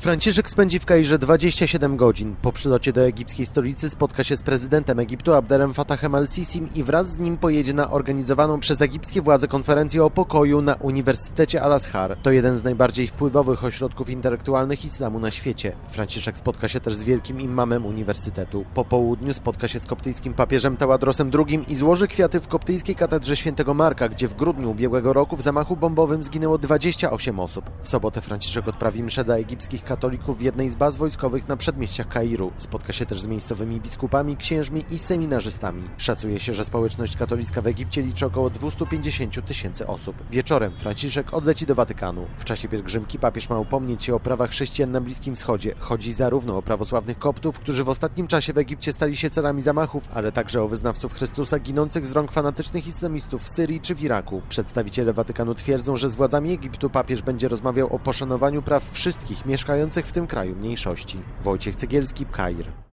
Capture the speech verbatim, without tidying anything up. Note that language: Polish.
Franciszek spędzi w Kairze dwadzieścia siedem godzin. Po przylocie do egipskiej stolicy spotka się z prezydentem Egiptu Abdelem Fattahem al-Sisim i wraz z nim pojedzie na organizowaną przez egipskie władze konferencję o pokoju na Uniwersytecie Al-Azhar. To jeden z najbardziej wpływowych ośrodków intelektualnych islamu na świecie. Franciszek spotka się też z wielkim imamem uniwersytetu. Po południu spotka się z koptyjskim papieżem Tawadrosem drugim i złoży kwiaty w koptyjskiej katedrze świętego Marka, gdzie w grudniu ubiegłego roku w zamachu bombowym zginęło dwadzieścia osiem osób. W sobotę Franciszek odprawi mszę dla egipskich katolików w jednej z baz wojskowych na przedmieściach Kairu. Spotka się też z miejscowymi biskupami, księżmi i seminarzystami. Szacuje się, że społeczność katolicka w Egipcie liczy około dwieście pięćdziesiąt tysięcy osób. Wieczorem Franciszek odleci do Watykanu. W czasie pielgrzymki papież ma upomnieć się o prawa chrześcijan na Bliskim Wschodzie. Chodzi zarówno o prawosławnych koptów, którzy w ostatnim czasie w Egipcie stali się celami zamachów, ale także o wyznawców Chrystusa ginących z rąk fanatycznych islamistów w Syrii czy w Iraku. Przedstawiciele Watykanu twierdzą, że z władzami Egiptu papież będzie rozmawiał o poszanowaniu praw wszystkich mieszkających w tym kraju mniejszości. Wojciech Cegielski, Kair.